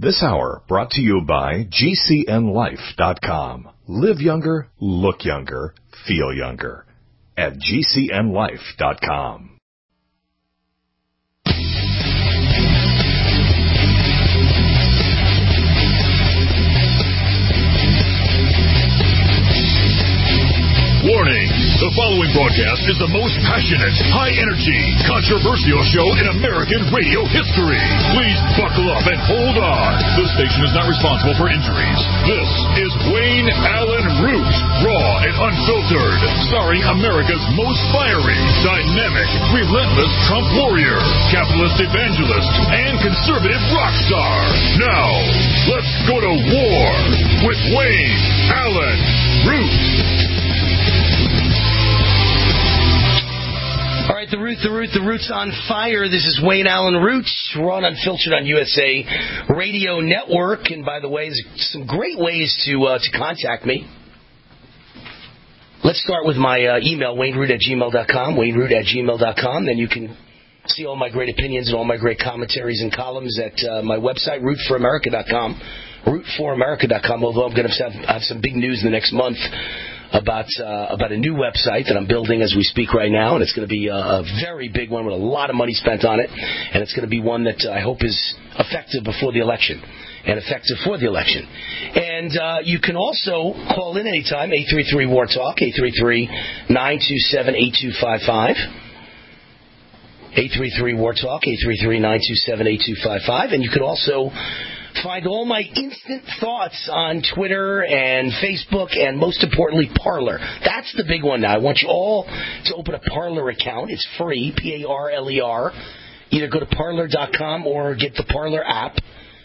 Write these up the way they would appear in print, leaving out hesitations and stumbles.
This hour brought to you by GCNLife.com. Live younger, look younger, feel younger. At GCNLife.com. Warning, the following broadcast is the most passionate, high-energy, controversial show in American radio history. Please buckle up and hold on. This station is not responsible for injuries. This is Wayne Allen Root, raw and unfiltered, starring America's most fiery, dynamic, relentless Trump warrior, capitalist evangelist, and conservative rock star. Now, let's go to war with Wayne Allen Root. All right, the Root's on fire. This is Wayne Allen Root. We're on Unfiltered on USA Radio Network. And by the way, there's some great ways to contact me. Let's start with my email, wayneroot@gmail.com, wayneroot@gmail.com. Then you can see all my great opinions and all my great commentaries and columns at my website, rootforamerica.com, rootforamerica.com, although I'm going to have some big news in the next month about a new website that I'm building as we speak right now, and it's going to be a very big one with a lot of money spent on it, and it's going to be one that I hope is effective before the election and effective for the election. And you can also call in anytime, 833-WAR-TALK, 833-927-8255. 833-WAR-TALK, 833-927-8255, and you can also find all my instant thoughts on Twitter and Facebook and, most importantly, Parler. That's the big one now. I want you all to open a Parler account. It's free, Parler. Either go to Parler.com or get the Parler app,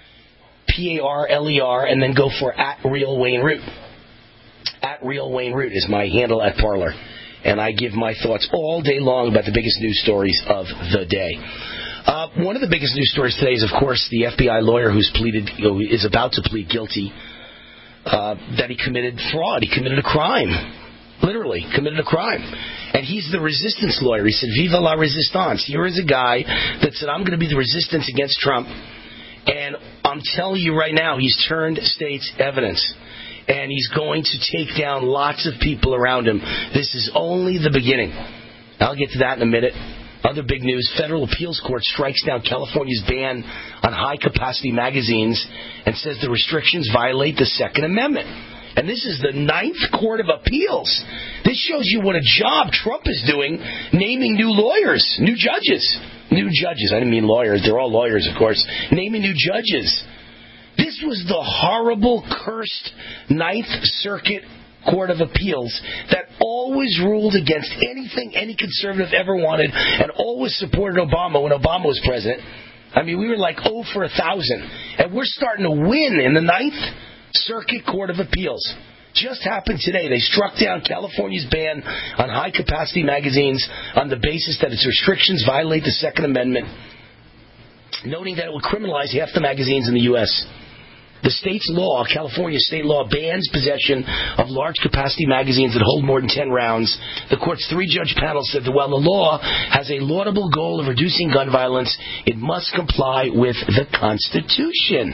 Parler, and then go for @RealWayneRoot. @RealWayneRoot is my handle at Parler. And I give my thoughts all day long about the biggest news stories of the day. One of the biggest news stories today is, of course, the FBI lawyer who's is about to plead guilty that he committed fraud. He committed a crime. Literally, committed a crime. And he's the resistance lawyer. He said, "Viva la resistance." Here is a guy that said, "I'm going to be the resistance against Trump." And I'm telling you right now, he's turned state's evidence. And he's going to take down lots of people around him. This is only the beginning. I'll get to that in a minute. Other big news, Federal Appeals Court strikes down California's ban on high-capacity magazines and says the restrictions violate the Second Amendment. And this is the 9th Court of Appeals. This shows you what a job Trump is doing, naming new lawyers, new judges. New judges, I didn't mean lawyers, they're all lawyers, of course. Naming new judges. This was the horrible, cursed 9th Circuit Court of Appeals that always ruled against anything any conservative ever wanted and always supported Obama when Obama was president. I mean, we were like 0 for 1,000. And we're starting to win in the 9th Circuit Court of Appeals. Just happened today. They struck down California's ban on high-capacity magazines on the basis that its restrictions violate the Second Amendment, noting that it would criminalize half the magazines in the U.S. The state's law, California state law, bans possession of large-capacity magazines that hold more than 10 rounds. The court's 3-judge panel said that while the law has a laudable goal of reducing gun violence, it must comply with the Constitution.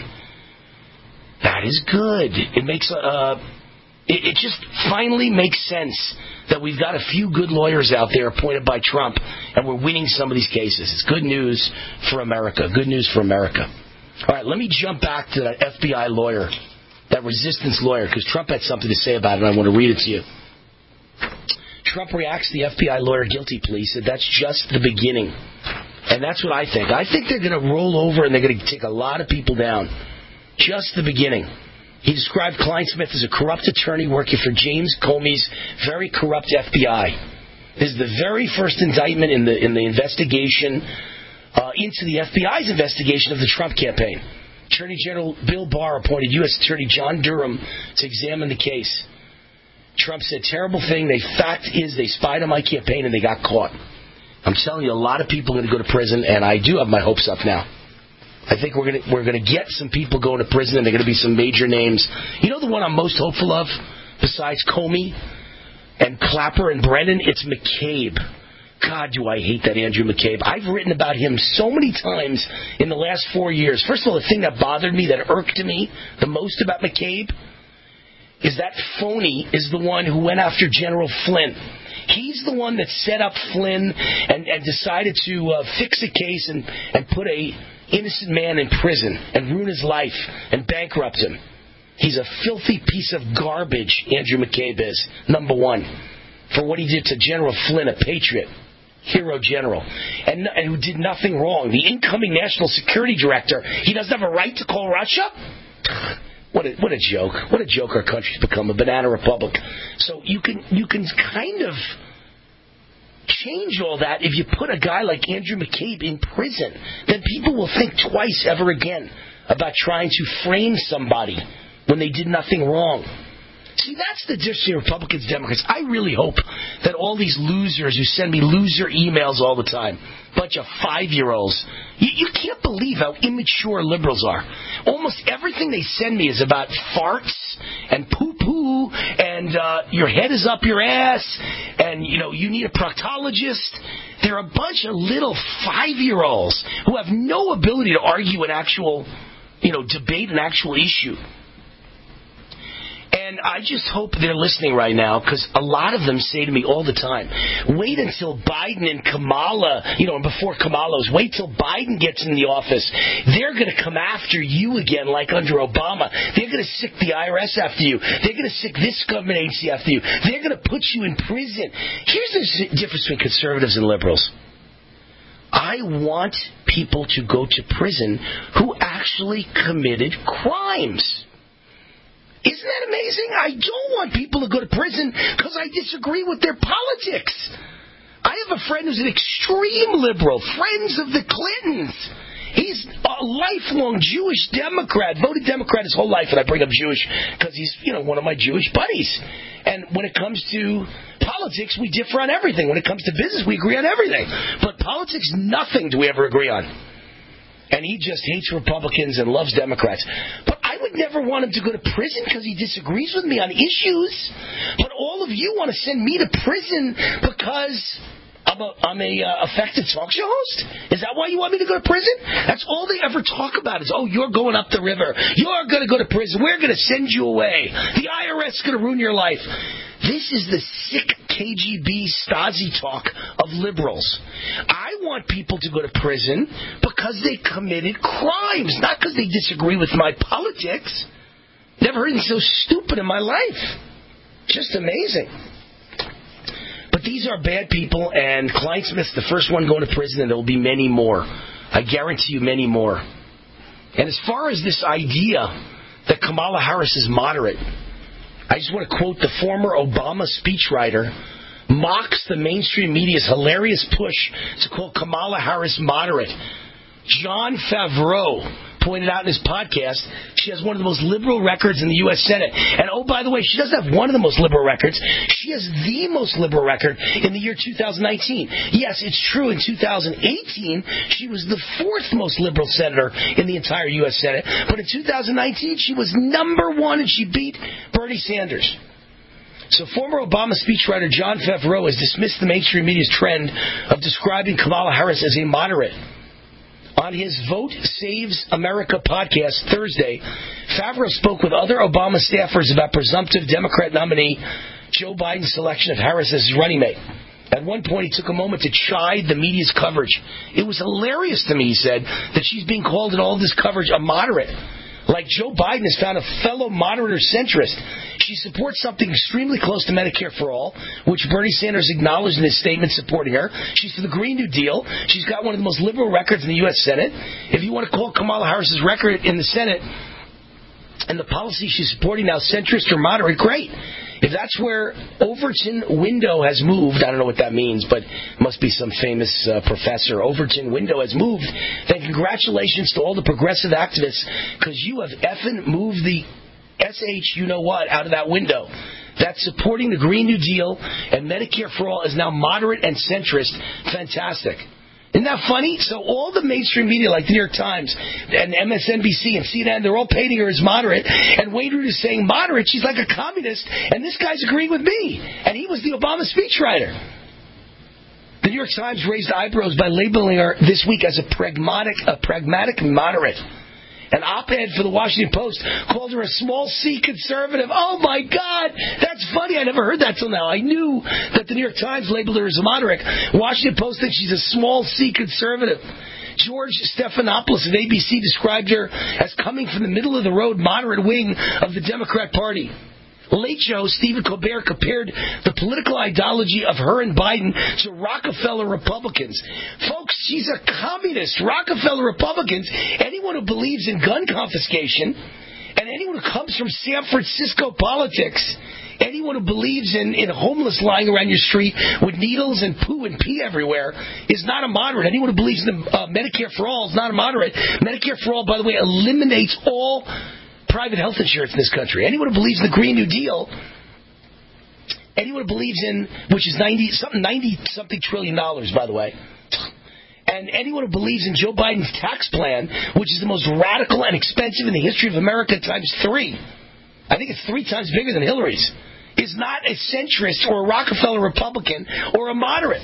That is good. It makes it just finally makes sense that we've got a few good lawyers out there appointed by Trump, and we're winning some of these cases. It's good news for America. Good news for America. All right, let me jump back to that FBI lawyer, that resistance lawyer, because Trump had something to say about it, and I want to read it to you. Trump reacts to the FBI lawyer guilty plea. He said that's just the beginning. And that's what I think. I think they're going to roll over and they're going to take a lot of people down. Just the beginning. He described Kleinsmith as a corrupt attorney working for James Comey's very corrupt FBI. This is the very first indictment in the investigation into the FBI's investigation of the Trump campaign. Attorney General Bill Barr appointed U.S. Attorney John Durham to examine the case. Trump said, terrible thing. The fact is they spied on my campaign and they got caught. I'm telling you, a lot of people are going to go to prison, and I do have my hopes up now. I think we're going to get some people going to prison, and they're going to be some major names. You know the one I'm most hopeful of, besides Comey and Clapper and Brennan? It's McCabe. God, do I hate that Andrew McCabe. I've written about him so many times in the last 4 years. First of all, the thing that bothered me, that irked me the most about McCabe, is that phony is the one who went after General Flynn. He's the one that set up Flynn and decided to fix a case and put a innocent man in prison and ruin his life and bankrupt him. He's a filthy piece of garbage, Andrew McCabe is, number one, for what he did to General Flynn, a patriot, hero general, and who did nothing wrong. The incoming national security director, he doesn't have a right to call Russia? What a joke. What a joke our country's become, a banana republic. So you can kind of change all that if you put a guy like Andrew McCabe in prison. Then people will think twice ever again about trying to frame somebody when they did nothing wrong. See, that's the difference between Republicans and Democrats. I really hope that all these losers who send me loser emails all the time, bunch of 5-year-olds, you can't believe how immature liberals are. Almost everything they send me is about farts and poo-poo and your head is up your ass and, you need a proctologist. They're a bunch of little 5-year-olds who have no ability to argue an actual, debate an actual issue. And I just hope they're listening right now, because a lot of them say to me all the time, wait until Biden and Kamala, and before Kamala's, wait till Biden gets in the office. They're going to come after you again like under Obama. They're going to sick the IRS after you. They're going to sick this government agency after you. They're going to put you in prison. Here's the difference between conservatives and liberals. I want people to go to prison who actually committed crimes. Isn't that amazing? I don't want people to go to prison because I disagree with their politics. I have a friend who's an extreme liberal, friends of the Clintons. He's a lifelong Jewish Democrat, voted Democrat his whole life, and I bring up Jewish because he's, one of my Jewish buddies. And when it comes to politics, we differ on everything. When it comes to business, we agree on everything. But politics, nothing do we ever agree on. And he just hates Republicans and loves Democrats. But I would never want him to go to prison because he disagrees with me on issues. But all of you want to send me to prison because I'm a effective talk show host? Is that why you want me to go to prison? That's all they ever talk about is, you're going up the river. You're going to go to prison. We're going to send you away. The IRS is going to ruin your life. This is the sick KGB Stasi talk of liberals. I want people to go to prison because they committed crimes, not because they disagree with my politics. Never heard anything so stupid in my life. Just amazing. But these are bad people, and Klein Smith's the first one going to prison, and there will be many more. I guarantee you many more. And as far as this idea that Kamala Harris is moderate, I just want to quote the former Obama speechwriter, mocks the mainstream media's hilarious push to call Kamala Harris moderate. Jon Favreau pointed out in his podcast, she has one of the most liberal records in the U.S. Senate. And by the way, she doesn't have one of the most liberal records. She has the most liberal record in the year 2019. Yes, it's true, in 2018, she was the 4th most liberal senator in the entire U.S. Senate. But in 2019, she was number 1, and she beat Bernie Sanders. So former Obama speechwriter Jon Favreau has dismissed the mainstream media's trend of describing Kamala Harris as a moderate. On his Vote Saves America podcast Thursday, Favreau spoke with other Obama staffers about presumptive Democrat nominee Joe Biden's selection of Harris as his running mate. At one point, he took a moment to chide the media's coverage. It was hilarious to me, he said, that she's being called in all this coverage a moderate. Like Joe Biden has found a fellow moderate or centrist. She supports something extremely close to Medicare for All, which Bernie Sanders acknowledged in his statement supporting her. She's for the Green New Deal. She's got one of the most liberal records in the U.S. Senate. If you want to call Kamala Harris's record in the Senate and the policy she's supporting now centrist or moderate, great. If that's where Overton window has moved, I don't know what that means, but it must be some famous professor. Overton window has moved, then congratulations to all the progressive activists, because you have effing moved the SH you-know-what out of that window. That's supporting the Green New Deal, and Medicare for All is now moderate and centrist. Fantastic. Isn't that funny? So all the mainstream media, like the New York Times and MSNBC and CNN, they're all painting her as moderate. And Wayne Root is saying moderate, she's like a communist. And this guy's agreeing with me. And he was the Obama speechwriter. The New New York Times raised eyebrows by labeling her this week as a pragmatic moderate. An op-ed for the Washington Post called her a small C conservative. Oh, my God. That's funny. I never heard that till now. I knew that the New York Times labeled her as a moderate. Washington Post thinks she's a small C conservative. George Stephanopoulos of ABC described her as coming from the middle-of-the-road moderate wing of the Democrat Party. Late Show, Stephen Colbert compared the political ideology of her and Biden to Rockefeller Republicans. Folks, she's a communist. Rockefeller Republicans, anyone who believes in gun confiscation, and anyone who comes from San Francisco politics, anyone who believes in homeless lying around your street with needles and poo and pee everywhere is not a moderate. Anyone who believes in Medicare for All is not a moderate. Medicare for All, by the way, eliminates all private health insurance in this country. Anyone who believes in the Green New Deal, anyone who believes in, which is $90-something trillion, by the way, and anyone who believes in Joe Biden's tax plan, which is the most radical and expensive in the history of America times 3, I think it's 3 times bigger than Hillary's, is not a centrist or a Rockefeller Republican or a moderate.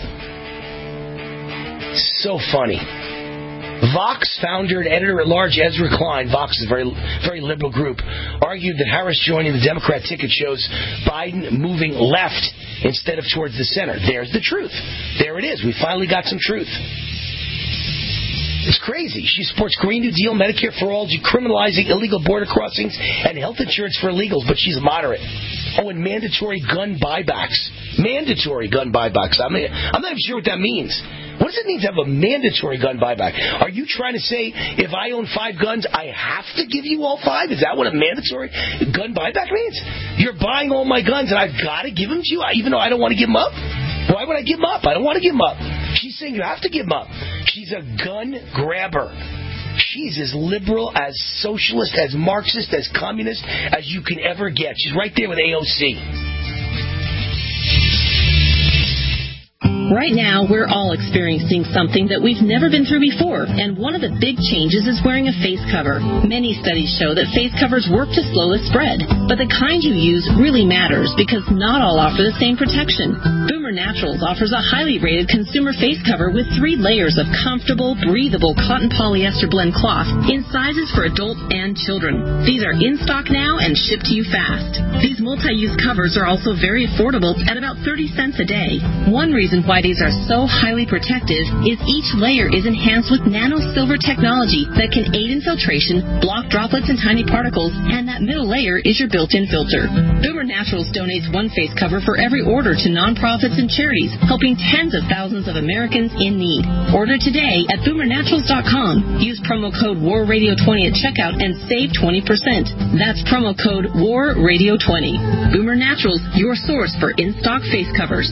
So funny. Vox founder and editor-at-large Ezra Klein, Vox is a very, very liberal group, argued that Harris joining the Democrat ticket shows Biden moving left instead of towards the center. There's the truth. There it is. We finally got some truth. It's crazy. She supports Green New Deal, Medicare for All, decriminalizing illegal border crossings, and health insurance for illegals, but she's a moderate. Oh, and mandatory gun buybacks. Mandatory gun buybacks. I'm not even sure what that means. What does it mean to have a mandatory gun buyback? Are you trying to say if I own 5 guns, I have to give you all 5? Is that what a mandatory gun buyback means? You're buying all my guns and I've got to give them to you, even though I don't want to give them up? Why would I give them up? I don't want to give them up. She's saying you have to give them up. She's a gun grabber. She's as liberal, as socialist, as Marxist, as communist as you can ever get. She's right there with AOC. Right now, we're all experiencing something that we've never been through before, and one of the big changes is wearing a face cover. Many studies show that face covers work to slow the spread, but the kind you use really matters because not all offer the same protection. Boomer Naturals offers a highly rated consumer face cover with 3 layers of comfortable, breathable cotton polyester blend cloth in sizes for adults and children. These are in stock now and shipped to you fast. These multi-use covers are also very affordable at about 30 cents a day. One reason why these are so highly protective is each layer is enhanced with nano-silver technology that can aid in filtration, block droplets and tiny particles, and that middle layer is your built-in filter. Boomer Naturals donates 1 face cover for every order to nonprofits and charities, helping tens of thousands of Americans in need. Order today at boomernaturals.com. Use promo code WARRadio20 at checkout and save 20%. That's promo code WARRadio20. Boomer Naturals, your source for in-stock face covers.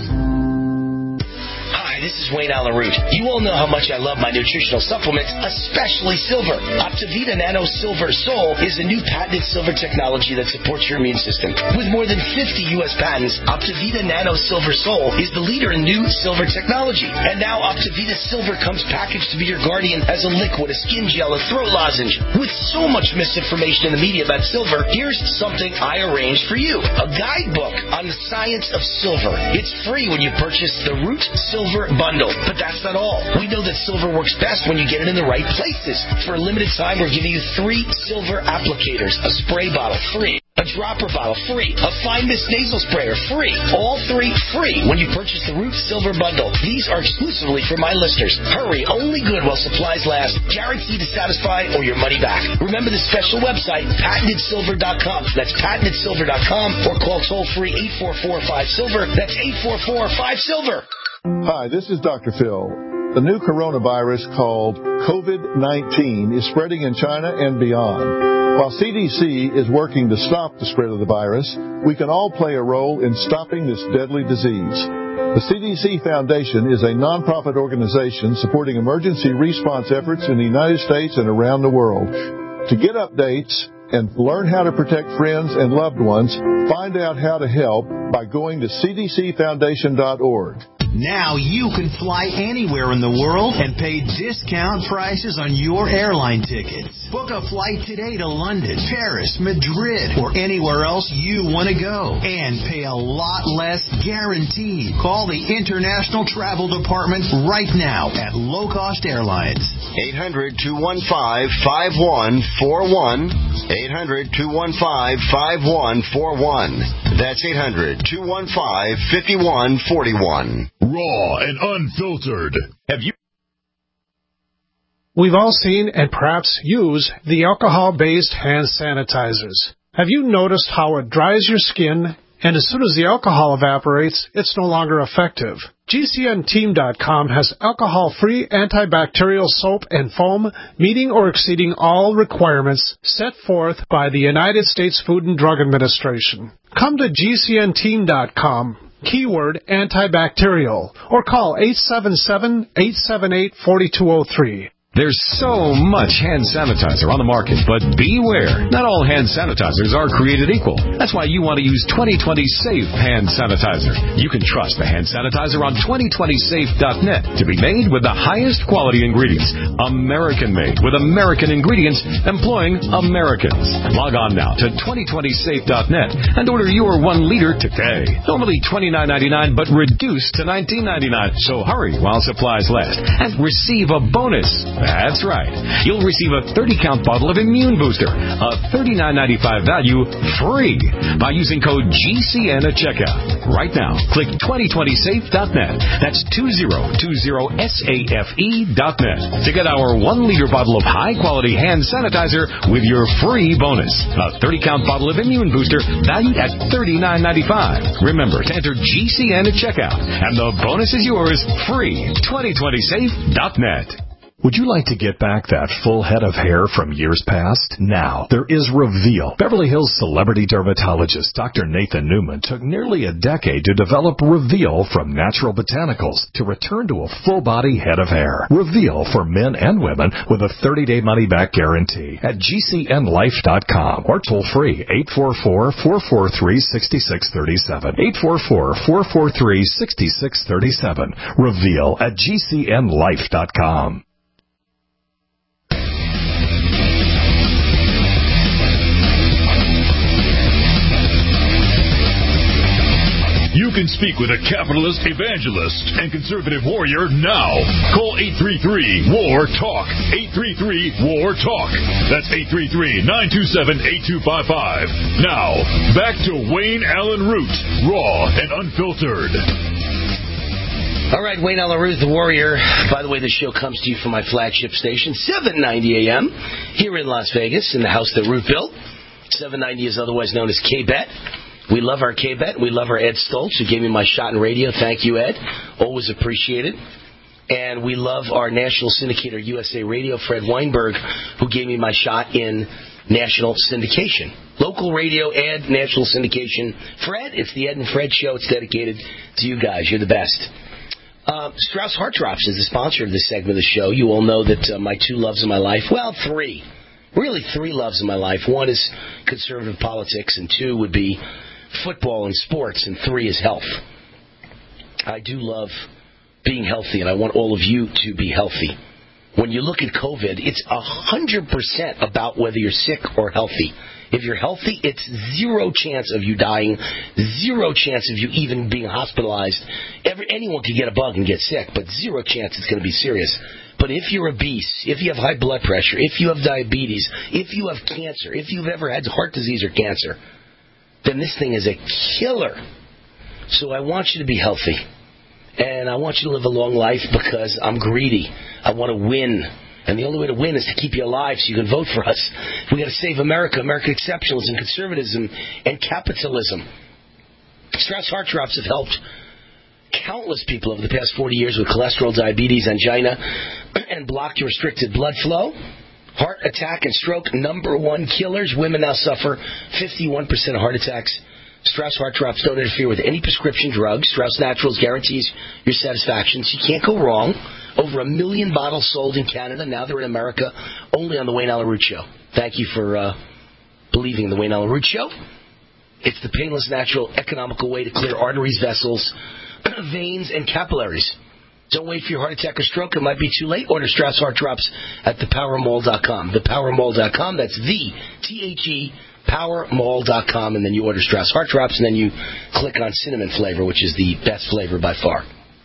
This is Wayne Allen Root. You all know how much I love my nutritional supplements, especially silver. Optivita Nano Silver Sol is a new patented silver technology that supports your immune system. With more than 50 U.S. patents, Optivita Nano Silver Sol is the leader in new silver technology. And now Optivita Silver comes packaged to be your guardian as a liquid, a skin gel, a throat lozenge. With so much misinformation in the media about silver, here's something I arranged for you. A guidebook on the science of silver. It's free when you purchase the Root Silver Bundle. But that's not all. We know that silver works best when you get it in the right places. For a limited time, we're giving you 3 silver applicators, a spray bottle free, a dropper bottle free, a fine mist nasal sprayer free. All 3 free when you purchase the Root Silver Bundle. These are exclusively for my listeners. Hurry, only good while supplies last. Guaranteed to satisfy or your money back. Remember the special website, patentedsilver.com. That's patentedsilver.com or call toll-free 844-5-SILVER. That's 844-5-SILVER. Hi, this is Dr. Phil. The new coronavirus called COVID-19 is spreading in China and beyond. While CDC is working to stop the spread of the virus, we can all play a role in stopping this deadly disease. The CDC Foundation is a nonprofit organization supporting emergency response efforts in the United States and around the world. To get updates and learn how to protect friends and loved ones, find out how to help by going to cdcfoundation.org. Now you can fly anywhere in the world and pay discount prices on your airline tickets. Book a flight today to London, Paris, Madrid, or anywhere else you want to go. And pay a lot less guaranteed. Call the International Travel Department right now at Low Cost Airlines. 800-215-5141. 800-215-5141. That's 800-215-5141. Raw and unfiltered. Have you? We've all seen and perhaps use the alcohol-based hand sanitizers. Have you noticed how it dries your skin, and as soon as the alcohol evaporates, it's no longer effective? GCNteam.com has alcohol-free antibacterial soap and foam meeting or exceeding all requirements set forth by the United States Food and Drug Administration. Come to GCNteam.com, keyword antibacterial, or call 877-878-4203. There's so much hand sanitizer on the market, but beware. Not all hand sanitizers are created equal. That's why you want to use 2020 Safe Hand Sanitizer. You can trust the hand sanitizer on 2020safe.net to be made with the highest quality ingredients. American-made with American ingredients employing Americans. Log on now to 2020safe.net and order your 1 liter today. Normally $29.99, but reduced to $19.99. So hurry while supplies last and receive a bonus. That's right. You'll receive a 30-count bottle of Immune Booster, a $39.95 value, free by using code GCN at checkout. Right now, click 2020safe.net. That's 2020safe.net to get our 1-liter bottle of high-quality hand sanitizer with your free bonus. A 30-count bottle of Immune Booster valued at $39.95. Remember to enter GCN at checkout, and the bonus is yours free. 2020safe.net. Would you like to get back that full head of hair from years past? Now, there is Reveal. Beverly Hills celebrity dermatologist Dr. Nathan Newman took nearly a decade to develop Reveal from natural botanicals to return to a full-body head of hair. Reveal for men and women with a 30-day money-back guarantee at GCNlife.com or toll-free 844-443-6637. 844-443-6637. Reveal at GCNlife.com. You can speak with a capitalist, evangelist, and conservative warrior now. Call 833-WAR-TALK. 833-WAR-TALK. That's 833-927-8255. Now, back to Wayne Allen Root, raw and unfiltered. All right, Wayne Allen Root, the warrior. By the way, this show comes to you from my flagship station, 790 AM, here in Las Vegas, in the house that Root built. 790 is otherwise known as K-Bet. We love our K-Bet. We love our Ed Stoltz, who gave me my shot in radio. Thank you, Ed. Always appreciated. And we love our national syndicator, USA Radio, Fred Weinberg, who gave me my shot in national syndication. Local radio, Ed, national syndication. Fred, it's the Ed and Fred Show. It's dedicated to you guys. You're the best. Strauss Heart Drops is the sponsor of this segment of the show. You all know that my 2 loves in my life, well, 3. Really 3 loves in my life. 1 is conservative politics, and 2 would be football and sports, and 3 is health. I do love being healthy, and I want all of you to be healthy. When you look at COVID, it's 100% about whether you're sick or healthy. If you're healthy, it's 0 chance of you dying, 0 chance of you even being hospitalized. Anyone can get a bug and get sick, but 0 chance it's going to be serious. But if you're obese, if you have high blood pressure, if you have diabetes, if you have cancer, if you've ever had heart disease or cancer, then this thing is a killer. So I want you to be healthy. And I want you to live a long life because I'm greedy. I want to win. And the only way to win is to keep you alive so you can vote for us. We got to save America, American exceptionalism, conservatism, and capitalism. Strauss Heart Drops have helped countless people over the past 40 years with cholesterol, diabetes, angina, and blocked restricted blood flow. Heart attack and stroke, #1 killers. Women now suffer 51% of heart attacks. Strauss Heart Drops don't interfere with any prescription drugs. Strauss Naturals guarantees your satisfaction, so you can't go wrong. Over 1 million bottles sold in Canada. Now they're in America, only on the Wayne Allen Root Show. Thank you for believing in the Wayne Allen Root Show. It's the painless, natural, economical way to clear arteries, vessels, veins, and capillaries. Don't wait for your heart attack or stroke. It might be too late. Order Strauss Heart Drops at thepowermall.com. Thepowermall.com. That's the powermall.com, and then you order Strauss Heart Drops, and then you click on cinnamon flavor, which is the best flavor by far.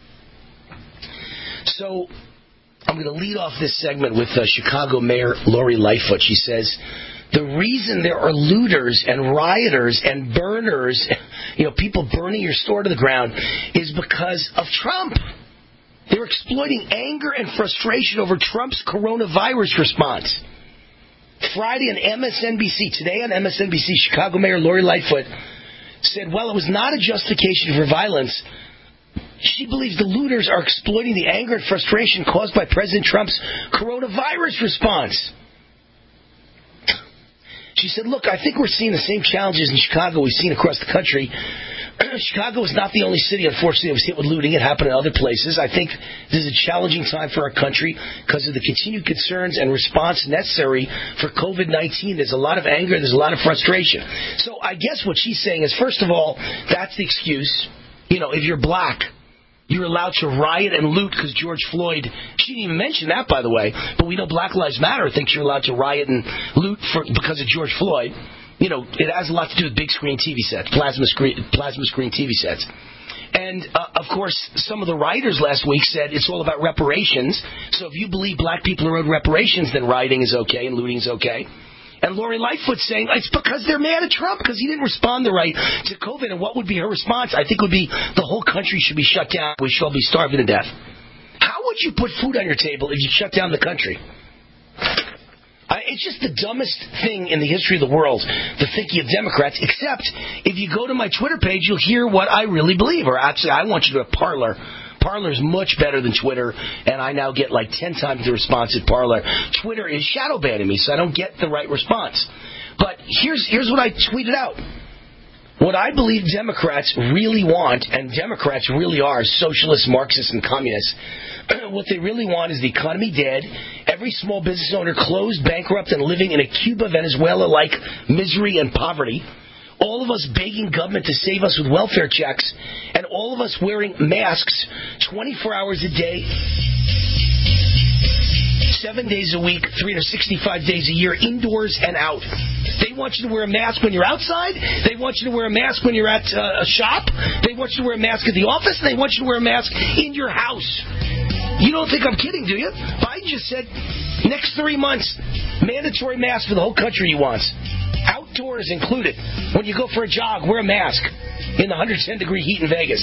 So I'm going to lead off this segment with Chicago Mayor Lori Lightfoot. She says, the reason there are looters and rioters and burners, people burning your store to the ground, is because of Trump. They're exploiting anger and frustration over Trump's coronavirus response. Friday on MSNBC, today on MSNBC, Chicago Mayor Lori Lightfoot said, well, it was not a justification for violence. She believes the looters are exploiting the anger and frustration caused by President Trump's coronavirus response. She said, look, I think we're seeing the same challenges in Chicago we've seen across the country. Chicago is not the only city, unfortunately, that was hit with looting. It happened in other places. I think this is a challenging time for our country because of the continued concerns and response necessary for COVID-19. There's a lot of anger. There's a lot of frustration. So I guess what she's saying is, first of all, that's the excuse. If you're black, you're allowed to riot and loot because George Floyd, she didn't even mention that, by the way, but we know Black Lives Matter thinks you're allowed to riot and loot because of George Floyd. It has a lot to do with big screen TV sets, plasma screen TV sets. And, of course, some of the writers last week said it's all about reparations. So if you believe black people are owed reparations, then rioting is okay and looting is okay. And Lori Lightfoot's saying it's because they're mad at Trump because he didn't respond right to COVID. And what would be her response? I think would be the whole country should be shut down. We shall be starving to death. How would you put food on your table if you shut down the country? It's just the dumbest thing in the history of the world, the thinking of Democrats, except if you go to my Twitter page, you'll hear what I really believe. Or actually, I want you to go to Parler. Parler is much better than Twitter, and I now get like 10 times the response at Parler. Twitter is shadow banning me, so I don't get the right response. But here's what I tweeted out. What I believe Democrats really want, and Democrats really are socialists, Marxists, and communists, what they really want is the economy dead, every small business owner closed, bankrupt, and living in a Cuba, Venezuela-like misery and poverty, all of us begging government to save us with welfare checks, and all of us wearing masks 24 hours a day, 7 days a week, 365 days a year, indoors and out. They want you to wear a mask when you're outside. They want you to wear a mask when you're at a shop. They want you to wear a mask at the office. And they want you to wear a mask in your house. You don't think I'm kidding, do you? Biden just said next 3 months, mandatory mask for the whole country he wants. Outdoors included. When you go for a jog, wear a mask in the 110-degree heat in Vegas.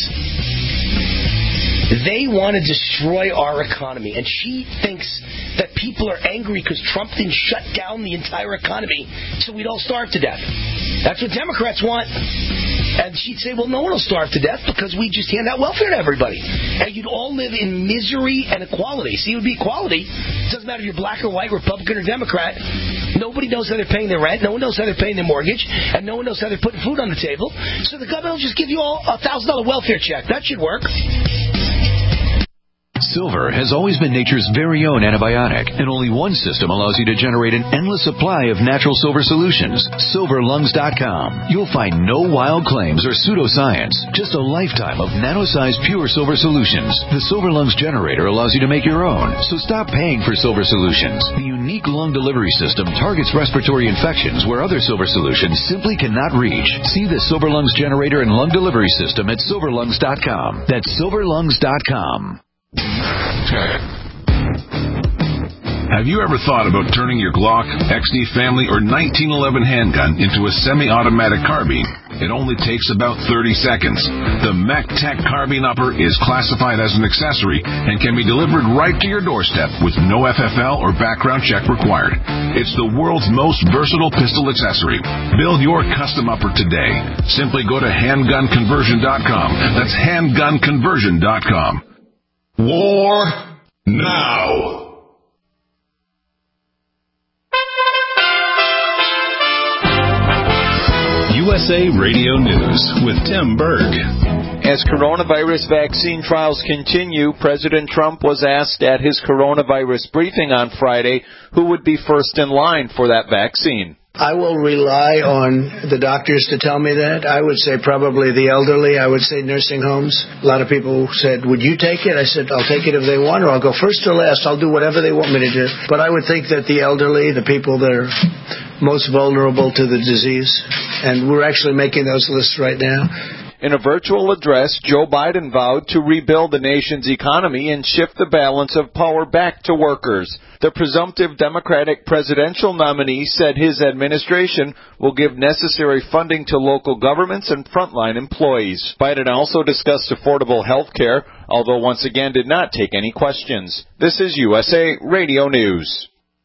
They want to destroy our economy. And she thinks that people are angry because Trump didn't shut down the entire economy so we'd all starve to death. That's what Democrats want. And she'd say, well, no one will starve to death because we just hand out welfare to everybody. And you'd all live in misery and equality. See, it would be equality. It doesn't matter if you're black or white, Republican or Democrat. Nobody knows how they're paying their rent. No one knows how they're paying their mortgage. And no one knows how they're putting food on the table. So the government will just give you all a $1,000 welfare check. That should work. Silver has always been nature's very own antibiotic, and only one system allows you to generate an endless supply of natural silver solutions. SilverLungs.com. You'll find no wild claims or pseudoscience, just a lifetime of nano-sized pure silver solutions. The Silver Lungs generator allows you to make your own, so stop paying for silver solutions. The unique lung delivery system targets respiratory infections where other silver solutions simply cannot reach. See the Silver Lungs generator and lung delivery system at SilverLungs.com. That's SilverLungs.com. Have you ever thought about turning your Glock, XD Family, or 1911 handgun into a semi-automatic carbine? It only takes about 30 seconds. The MechTech Carbine Upper is classified as an accessory and can be delivered right to your doorstep with no FFL or background check required. It's the world's most versatile pistol accessory. Build your custom upper today. Simply go to handgunconversion.com. That's handgunconversion.com. War now. USA Radio News with Tim Berg. As coronavirus vaccine trials continue, President Trump was asked at his coronavirus briefing on Friday who would be first in line for that vaccine. I will rely on the doctors to tell me that. I would say probably the elderly. I would say nursing homes. A lot of people said, would you take it? I said, I'll take it if they want, or I'll go first or last. I'll do whatever they want me to do. But I would think that the elderly, the people that are most vulnerable to the disease, and we're actually making those lists right now. In a virtual address, Joe Biden vowed to rebuild the nation's economy and shift the balance of power back to workers. The presumptive Democratic presidential nominee said his administration will give necessary funding to local governments and frontline employees. Biden also discussed affordable health care, although once again did not take any questions. This is USA Radio News.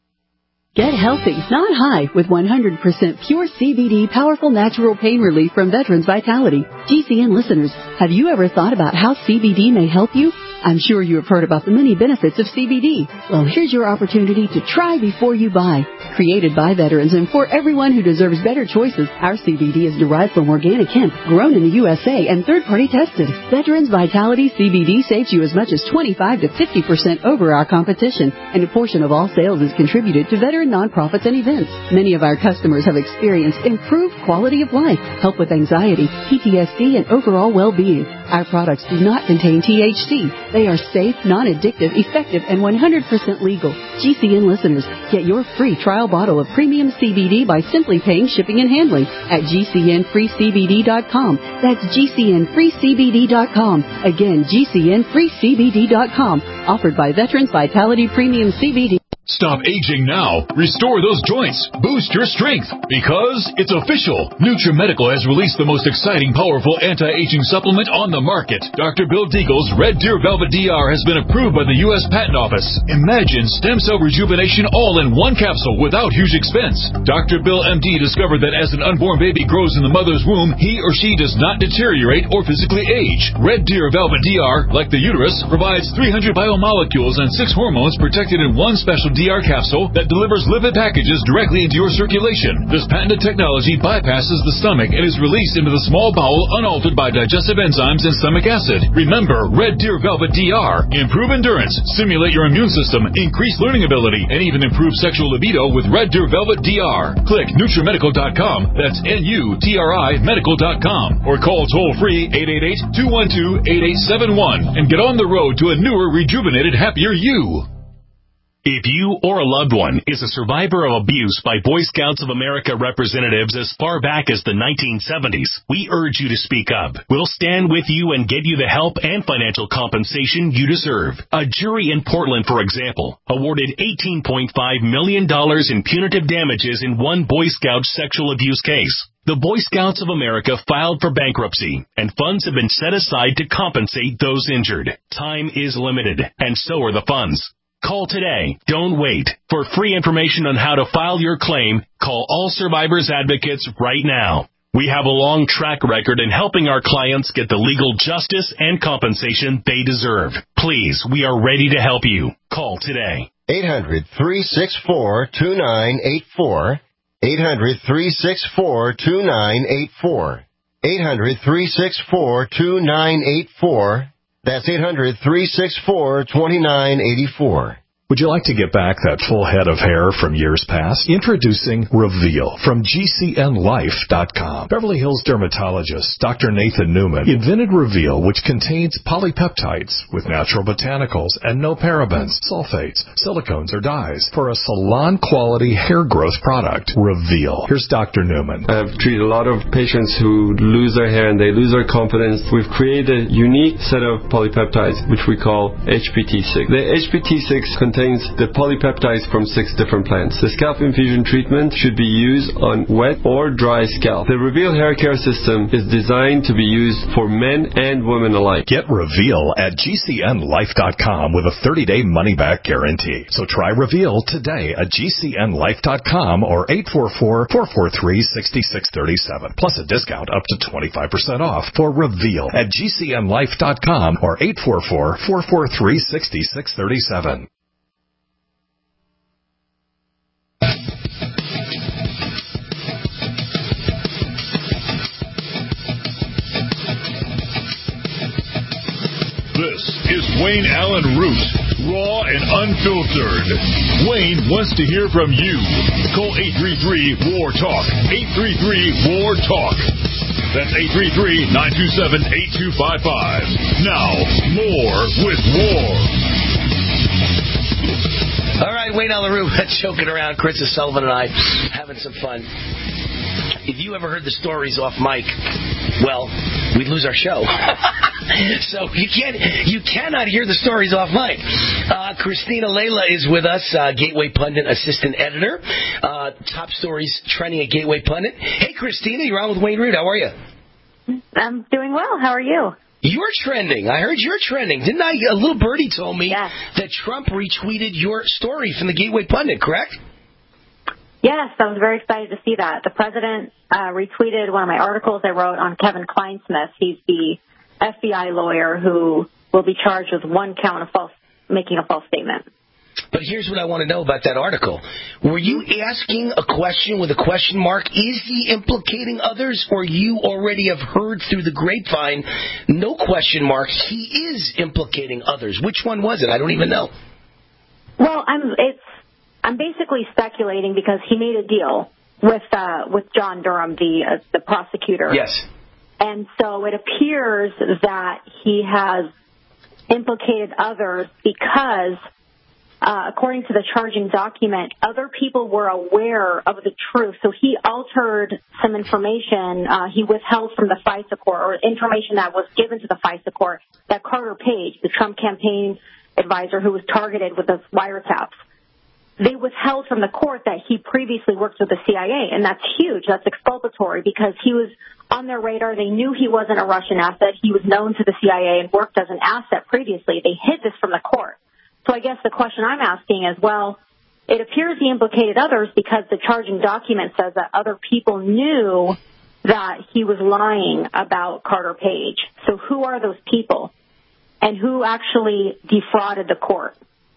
Get healthy, not high, with 100% pure CBD powerful natural pain relief from Veterans Vitality. GCN listeners, have you ever thought about how CBD may help you? I'm sure you have heard about the many benefits of CBD. Well, here's your opportunity to try before you buy. Created by veterans and for everyone who deserves better choices, our CBD is derived from organic hemp, grown in the USA, and third-party tested. Veterans Vitality CBD saves you as much as 25 to 50% over our competition, and a portion of all sales is contributed to veteran nonprofits and events. Many of our customers have experienced improved quality of life, help with anxiety, PTSD, and overall well-being. Our products do not contain THC. They are safe, non-addictive, effective, and 100% legal. GCN listeners, get your free trial bottle of premium CBD by simply paying shipping and handling at GCNFreeCBD.com. That's GCNFreeCBD.com. Again, GCNFreeCBD.com. Offered by Veterans Vitality Premium CBD. Stop aging now. Restore those joints. Boost your strength. Because it's official. NutriMedical has released the most exciting, powerful anti-aging supplement on the market. Dr. Bill Deagle's Red Deer Velvet DR has been approved by the U.S. Patent Office. Imagine stem cell rejuvenation all in one capsule without huge expense. Dr. Bill MD discovered that as an unborn baby grows in the mother's womb, he or she does not deteriorate or physically age. Red Deer Velvet DR, like the uterus, provides 300 biomolecules and 6 hormones protected in one special DR capsule that delivers lipid packages directly into your circulation. This patented technology bypasses the stomach and is released into the small bowel unaltered by digestive enzymes and stomach acid. Remember, Red Deer Velvet DR. Improve endurance, stimulate your immune system, increase learning ability, and even improve sexual libido with Red Deer Velvet DR. Click NutriMedical.com. That's NUTRI Medical.com. Or call toll-free 888-212-8871 and get on the road to a newer, rejuvenated, happier you. If you or a loved one is a survivor of abuse by Boy Scouts of America representatives as far back as the 1970s, we urge you to speak up. We'll stand with you and give you the help and financial compensation you deserve. A jury in Portland, for example, awarded $18.5 million in punitive damages in one Boy Scout sexual abuse case. The Boy Scouts of America filed for bankruptcy, and funds have been set aside to compensate those injured. Time is limited, and so are the funds. Call today. Don't wait. For free information on how to file your claim, call All Survivors Advocates right now. We have a long track record in helping our clients get the legal justice and compensation they deserve. Please, we are ready to help you. Call today. 800-364-2984. 800-364-2984. 800-364-2984. That's 800-364-2984. Would you like to get back that full head of hair from years past? Introducing Reveal from GCNLife.com. Beverly Hills dermatologist Dr. Nathan Newman invented Reveal, which contains polypeptides with natural botanicals and no parabens, sulfates, silicones, or dyes for a salon-quality hair growth product. Reveal. Here's Dr. Newman. I've treated a lot of patients who lose their hair and they lose their confidence. We've created a unique set of polypeptides, which we call HPT6. The HPT6 contains the polypeptides from 6 different plants. The scalp infusion treatment should be used on wet or dry scalp. The Reveal hair care system is designed to be used for men and women alike. Get Reveal at GCNLife.com with a 30-day money-back guarantee. So try Reveal today at GCNLife.com or 844-443-6637. Plus a discount up to 25% off for Reveal at GCNLife.com or 844-443-6637. This is Wayne Allen Root, raw and unfiltered. Wayne wants to hear from you. Call 833-WAR-TALK. 833-WAR-TALK. That's 833-927-8255. Now, more with War. All right, Wayne on the roof, joking around. Chris Sullivan and I having some fun. If you ever heard the stories off mic, well, we'd lose our show. So you cannot hear the stories off mic. Christina Layla is with us, Gateway Pundit assistant editor. Top stories trending at Gateway Pundit. Hey, Christina, you're on with Wayne Root. How are you? I'm doing well. How are you? You're trending. I heard you're trending. Didn't I? A little birdie told me that Trump retweeted your story from the Gateway Pundit, correct? Yes, I was very excited to see that. The president retweeted one of my articles I wrote on Kevin Kleinsmith. He's the FBI lawyer who will be charged with one count of making a false statement. But here's what I want to know about that article. Were you asking a question with a question mark? Is he implicating others, or you already have heard through the grapevine, no question mark, he is implicating others? Which one was it? I don't even know. Well, I'm basically speculating because he made a deal with John Durham, the prosecutor. Yes. And so it appears that he has implicated others because, according to the charging document, other people were aware of the truth. So he altered some information he withheld from the FISA court, or information that was given to the FISA court, that Carter Page, the Trump campaign advisor who was targeted with the wiretaps, they withheld from the court that he previously worked with the CIA, and that's huge. That's exculpatory because he was on their radar. They knew he wasn't a Russian asset. He was known to the CIA and worked as an asset previously. They hid this from the court. So I guess the question I'm asking is, well, it appears he implicated others because the charging document says that other people knew that he was lying about Carter Page. So who are those people, and who actually defrauded the court?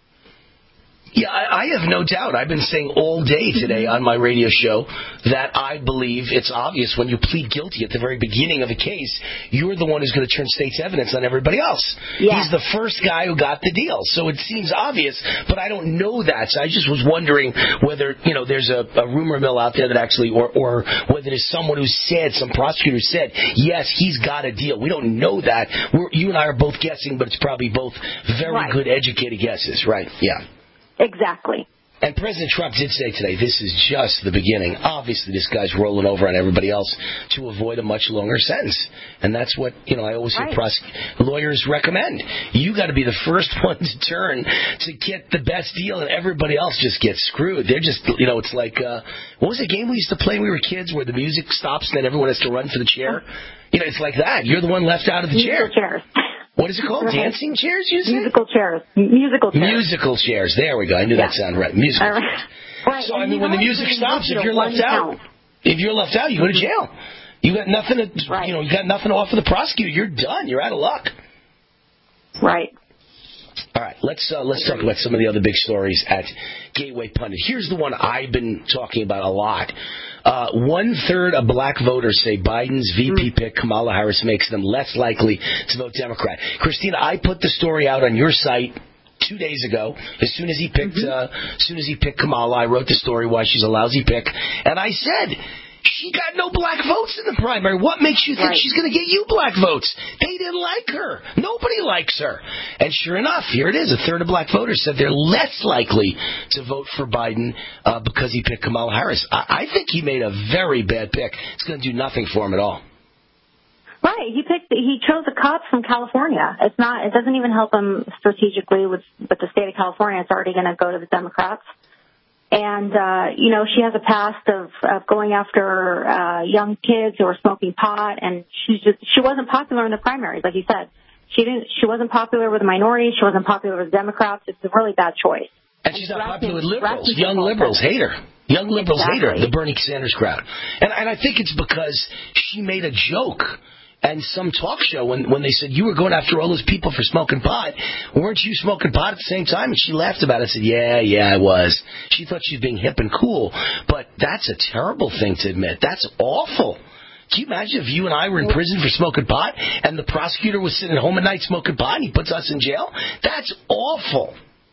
Yeah, I have no doubt. I've been saying all day today on my radio show that I believe it's obvious when you plead guilty at the very beginning of a case, you're the one who's going to turn state's evidence on everybody else. Yeah. He's the first guy who got the deal. So it seems obvious, but I don't know that. So I just was wondering whether, there's a rumor mill out there that actually, or whether there's someone who said, some prosecutor said, yes, he's got a deal. We don't know that. You and I are both guessing, but it's probably both very good, educated guesses, right? Yeah. Exactly. And President Trump did say today, this is just the beginning. Obviously, this guy's rolling over on everybody else to avoid a much longer sentence. And that's what, I always hear lawyers recommend. You got to be the first one to turn to get the best deal, and everybody else just gets screwed. They're just, it's like, what was the game we used to play when we were kids where the music stops and then everyone has to run for the chair? It's like that. You're the one left out of the chair. Chairs. What is it called? Right. Dancing chairs, you say? Musical chairs. Musical chairs. Musical chairs. There we go. I knew that sounded right. Musical chairs. Right. So, when the music stops, if you're left out, you go to jail. You got nothing to, you got nothing to offer the prosecutor. You're done. You're out of luck. Right. All right, let's talk about some of the other big stories at Gateway Pundit. Here's the one I've been talking about a lot. 1/3 of black voters say Biden's VP pick, Kamala Harris, makes them less likely to vote Democrat. Christina, I put the story out on your site 2 days ago. As soon as he picked Kamala, I wrote the story why she's a lousy pick, and I said, she got no black votes in the primary. What makes you think she's going to get you black votes? They didn't like her. Nobody likes her. And sure enough, here it is. 1/3 of black voters said they're less likely to vote for Biden because he picked Kamala Harris. I think he made a very bad pick. It's going to do nothing for him at all. Right. He chose a cop from California. It doesn't even help him strategically with the state of California. It's already going to go to the Democrats. And, she has a past of going after young kids who are smoking pot, and she wasn't popular in the primaries, like you said. She wasn't popular with the minorities. She wasn't popular with Democrats. It's a really bad choice. And she's not popular with liberals. Young liberals hate her. Young liberals hate her, the Bernie Sanders crowd. And I think it's because she made a joke. And some talk show, when they said, you were going after all those people for smoking pot, weren't you smoking pot at the same time? And she laughed about it and said, yeah, I was. She thought she was being hip and cool. But that's a terrible thing to admit. That's awful. Can you imagine if you and I were in prison for smoking pot and the prosecutor was sitting at home at night smoking pot and he puts us in jail? That's awful.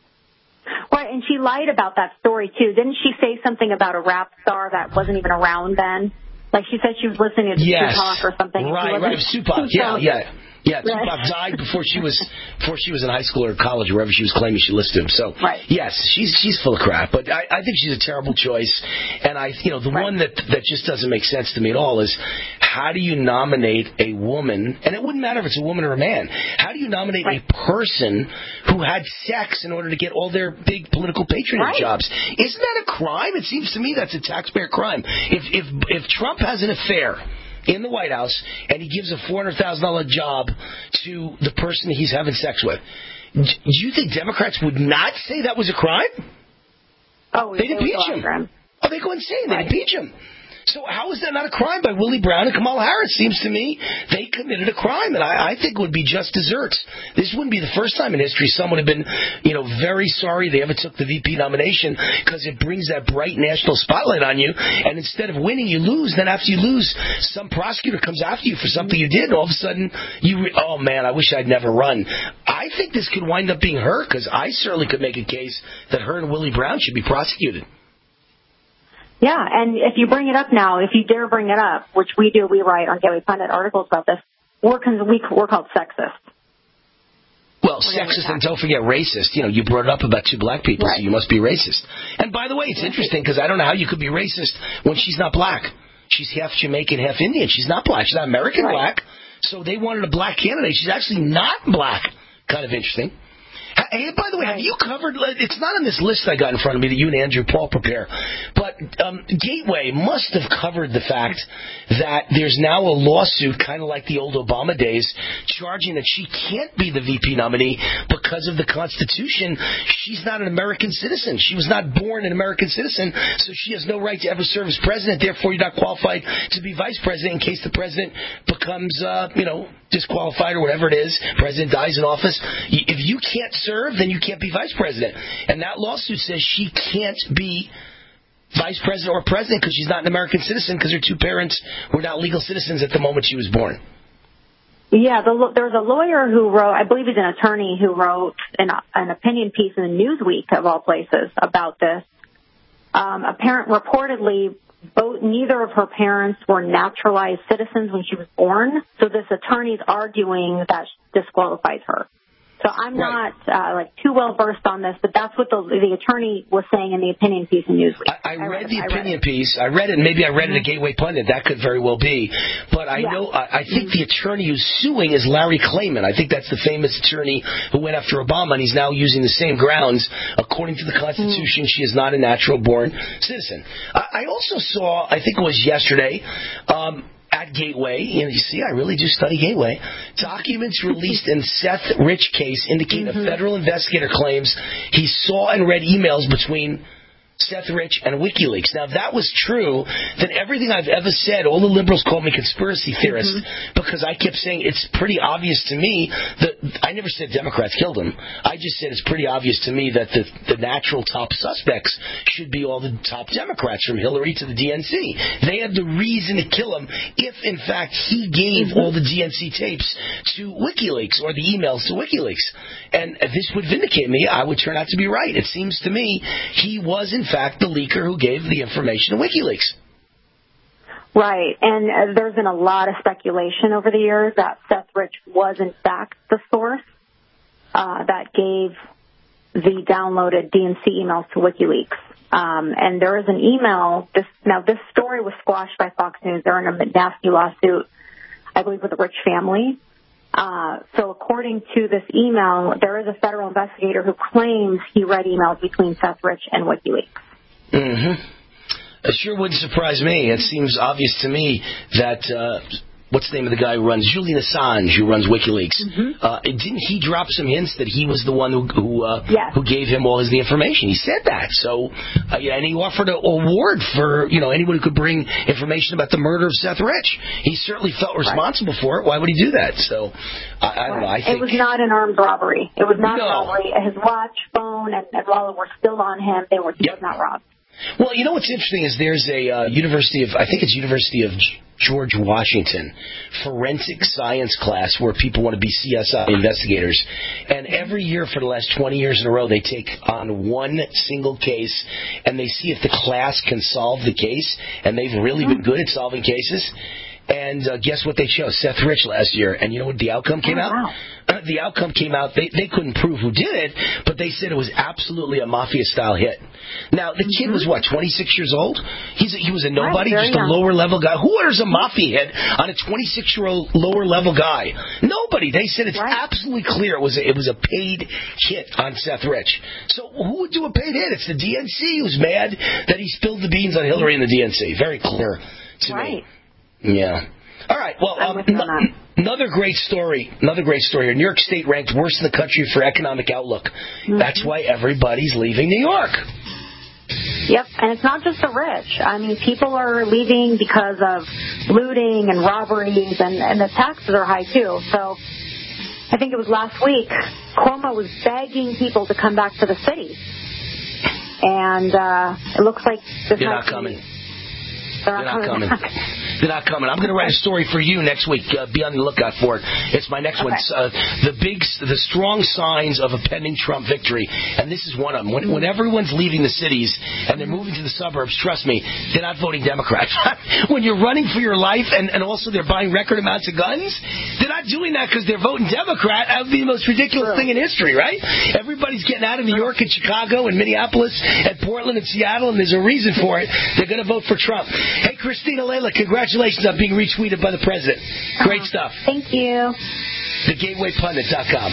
Right, and she lied about that story, too. Didn't she say something about a rap star that wasn't even around then? Like, she said she was listening to Tupac or something. Right, Tupac. Yeah, Tupac died before she was in high school or college, wherever she was claiming she listened to him. So, yes, she's full of crap. But I think she's a terrible choice. And the one that just doesn't make sense to me at all is, how do you nominate a woman? And it wouldn't matter if it's a woman or a man. How do you nominate a person who had sex in order to get all their big political patronage jobs? Isn't that a crime? It seems to me that's a taxpayer crime. If Trump has an affair in the White House and he gives a $400,000 job to the person he's having sex with, do you think Democrats would not say that was a crime? Oh, they'd impeach him. Oh, they go insane. They'd impeach him. So how is that not a crime by Willie Brown and Kamala Harris? Seems to me they committed a crime, and I think it would be just desserts. This wouldn't be the first time in history someone had been, very sorry they ever took the VP nomination, because it brings that bright national spotlight on you, and instead of winning, you lose. Then after you lose, some prosecutor comes after you for something you did, and all of a sudden, oh man, I wish I'd never run. I think this could wind up being her, because I certainly could make a case that her and Willie Brown should be prosecuted. Yeah, and if you bring it up now, if you dare bring it up, which we do, we write on Gateway Pundit articles about this, we're called sexist. Well, sexist, and don't forget racist. You brought it up about two black people, so you must be racist. And by the way, it's interesting, because I don't know how you could be racist when she's not black. She's half Jamaican, half Indian. She's not black. She's not American black. So they wanted a black candidate. She's actually not black. Kind of interesting. Hey, by the way, have you covered, it's not on this list I got in front of me that you and Andrew Paul prepare, but Gateway must have covered the fact that there's now a lawsuit, kind of like the old Obama days, charging that she can't be the VP nominee because of the Constitution. She's not an American citizen. She was not born an American citizen, so she has no right to ever serve as president. Therefore, you're not qualified to be vice president in case the president becomes, disqualified or whatever it is. President dies in office. If you can't serve, then you can't be vice president. And that lawsuit says she can't be vice president or president because she's not an American citizen, because her two parents were not legal citizens at the moment she was born. Yeah, there's a lawyer who wrote, I believe he's an attorney, who wrote an opinion piece in Newsweek, of all places, about this. Reportedly, neither of her parents were naturalized citizens when she was born, so this attorney's arguing that disqualifies her. So I'm not too well versed on this, but that's what the attorney was saying in the opinion piece in Newsweek. I read the opinion piece. I read it, and maybe I read it at Gateway Pundit. That could very well be. But I think the attorney who's suing is Larry Klayman. I think that's the famous attorney who went after Obama, and he's now using the same grounds. According to the Constitution, she is not a natural-born citizen. I also saw, I think it was yesterday, at Gateway, you see, I really do study Gateway. Documents released in Seth Rich case indicate a federal investigator claims he saw and read emails between Seth Rich and WikiLeaks. Now, if that was true, then everything I've ever said, all the liberals called me conspiracy theorist because I kept saying it's pretty obvious to me that I never said Democrats killed him. I just said it's pretty obvious to me that the natural top suspects should be all the top Democrats, from Hillary to the DNC. They had the reason to kill him if, in fact, he gave all the DNC tapes to WikiLeaks or the emails to WikiLeaks. And if this would vindicate me, I would turn out to be right. It seems to me he was, in fact, the leaker who gave the information to WikiLeaks. Right, and there's been a lot of speculation over the years that Seth Rich was, in fact, the source that gave the downloaded DNC emails to WikiLeaks. And there is an email. This story was squashed by Fox News. They're in a nasty lawsuit, I believe, with the Rich family. So according to this email, there is a federal investigator who claims he read emails between Seth Rich and WikiLeaks. It sure wouldn't surprise me. It seems obvious to me that what's the name of the guy who runs Julian Assange, who runs WikiLeaks? Didn't he drop some hints that he was the one who gave him all the information? He said that. So, and he offered an award for anyone who could bring information about the murder of Seth Rich. He certainly felt responsible for it. Why would he do that? So, I don't know. I think it was not an armed robbery. It was not a robbery. His watch, phone, and wallet were still on him. He was not robbed. Well, what's interesting is there's a University of George Washington forensic science class where people want to be CSI investigators. And every year for the last 20 years in a row, they take on one single case and they see if the class can solve the case. And they've really been good at solving cases. And guess what they chose? Seth Rich last year. And you know what the outcome came out? Wow. The outcome came out, they couldn't prove who did it, but they said it was absolutely a Mafia-style hit. Now, the kid was, 26 years old? He was a nobody, right, just a lower-level guy. Who orders a Mafia hit on a 26-year-old lower-level guy? Nobody. They said it's absolutely clear it was a paid hit on Seth Rich. So who would do a paid hit? It's the DNC who's mad that he spilled the beans on Hillary and the DNC. Very clear to me. Yeah. All right. Well, another great story. Here. New York State ranked worst in the country for economic outlook. That's why everybody's leaving New York. Yep, and it's not just the rich. I mean, people are leaving because of looting and robberies, and the taxes are high, too. So I think it was last week, Cuomo was begging people to come back to the city. And it looks like they're not coming. They're not coming. I'm going to write a story for you next week. Be on the lookout for it. It's my next one. The strong signs of a pending Trump victory. And this is one of them. When everyone's leaving the cities and they're moving to the suburbs, trust me, they're not voting Democrat. When you're running for your life and also they're buying record amounts of guns, they're not doing that because they're voting Democrat. That would be the most ridiculous thing in history, right? Everybody's getting out of New York and Chicago and Minneapolis and Portland and Seattle, and there's a reason for it. They're going to vote for Trump. Hey, Christina Layla, congratulations on being retweeted by the president. Great stuff. Thank you. TheGatewayPundit.com.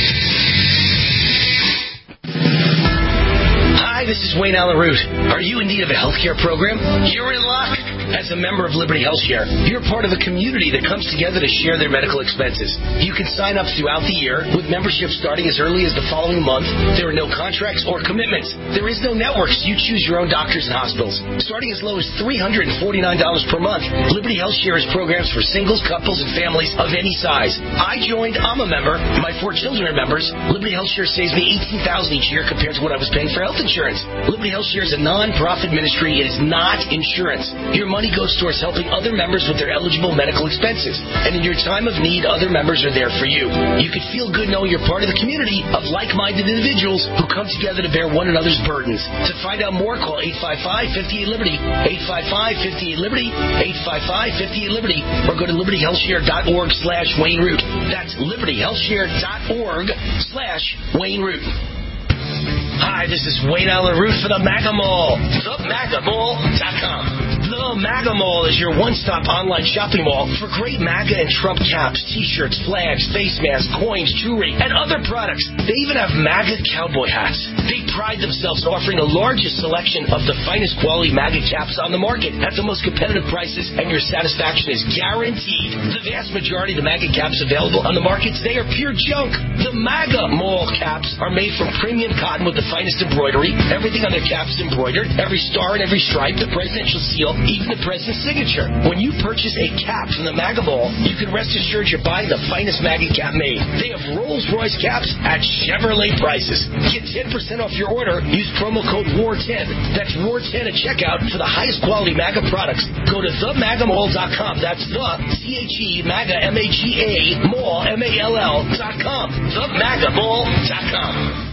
Hi, this is Wayne Allen Root. Are you in need of a healthcare program? You're in luck. As a member of Liberty HealthShare, you're part of a community that comes together to share their medical expenses. You can sign up throughout the year with membership starting as early as the following month. There are no contracts or commitments. There is no network, so you choose your own doctors and hospitals. Starting as low as $349 per month, Liberty HealthShare has programs for singles, couples, and families of any size. I joined. I'm a member. My 4 children are members. Liberty HealthShare saves me $18,000 each year compared to what I was paying for health insurance. Liberty HealthShare is a non-profit ministry. It is not insurance. Your money goes towards helping other members with their eligible medical expenses. And in your time of need, other members are there for you. You can feel good knowing you're part of the community of like-minded individuals who come together to bear one another's burdens. To find out more, call 855-58-LIBERTY, 855-58-LIBERTY, 855-58-LIBERTY, or go to libertyhealthshare.org/Wayne Root. That's libertyhealthshare.org/Wayne Root. Hi, this is Wayne Allen Root for the MAGA Mall. TheMAGAMall.com. The MAGA Mall is your one-stop online shopping mall for great MAGA and Trump caps, T-shirts, flags, face masks, coins, jewelry, and other products. They even have MAGA cowboy hats. They pride themselves in offering the largest selection of the finest quality MAGA caps on the market at the most competitive prices, and your satisfaction is guaranteed. The vast majority of the MAGA caps available on the market today are pure junk. The MAGA Mall caps are made from premium cotton with the finest embroidery. Everything on their caps is embroidered. Every star and every stripe, the presidential seal, even the president's signature. When you purchase a cap from the MAGA Mall, you can rest assured you're buying the finest MAGA cap made. They have Rolls-Royce caps at Chevrolet prices. Get 10% off your order. Use promo code WAR10. That's WAR10 at checkout for the highest quality MAGA products. Go to TheMAGAMall.com. That's the THE MAGA MAGA Mall MALL.com. TheMAGAMall.com.